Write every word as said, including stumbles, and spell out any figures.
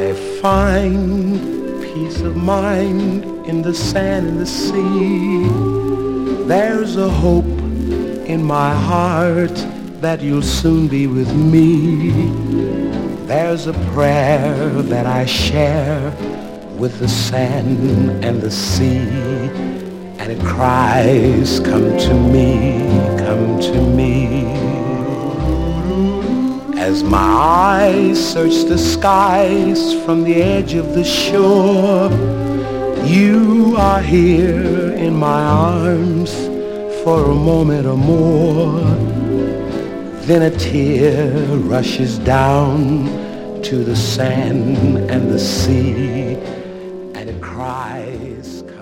I find peace of mind in the sand and the sea. There's a hope in my heart that you'll soon be with me. There's a prayer that I share with the sand and the sea, and it cries, come to me, come to me. As my eyes search the skies from the edge of the shore, you are here in my arms for a moment or more. Then a tear rushes down to the sand and the sea, and it cries.